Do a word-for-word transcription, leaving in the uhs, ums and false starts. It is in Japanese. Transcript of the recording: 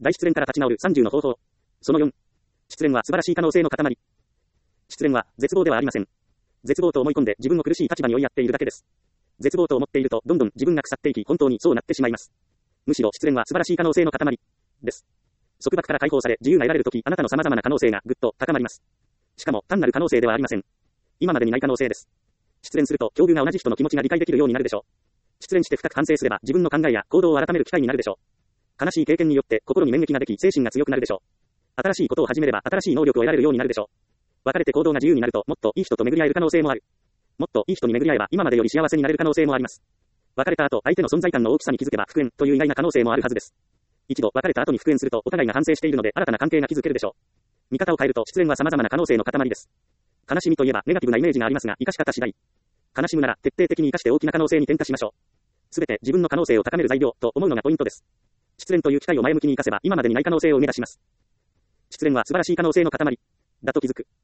大失恋から立ち直るさんじゅうの方法。そのよん。失恋は素晴らしい可能性の塊。失恋は絶望ではありません。絶望と思い込んで自分を苦しい立場に追いやっているだけです。絶望と思っているとどんどん自分が腐っていき本当にそうなってしまいます。むしろ失恋は素晴らしい可能性の塊です。束縛から解放され自由が得られるとき、あなたの様々な可能性がぐっと高まります。しかも単なる可能性ではありません。今までにない可能性です。失恋すると境遇が同じ人の気持ちが理解できるようになるでしょう。失恋して深く反省すれば自分の考えや行動を改める機会になるでしょう。悲しい経験によって心に免疫ができ精神が強くなるでしょう。新しいことを始めれば新しい能力を得られるようになるでしょう。別れて行動が自由になるともっといい人と巡り合える可能性もある。もっといい人に巡り合えば今までより幸せになれる可能性もあります。別れた後相手の存在感の大きさに気づけば復縁という意外な可能性もあるはずです。一度別れた後に復縁するとお互いが反省しているので新たな関係が築けるでしょう。見方を変えると失恋は様々な可能性の塊です。悲しみといえばネガティブなイメージがありますが生かし方次第。悲しむなら徹底的に生かして大きな可能性に転化しましょう。すべて自分の可能性を高める材料と思うのがポイントです。失恋という機会を前向きに生かせば今までにない可能性を生み出します。失恋は素晴らしい可能性の塊だと気づく。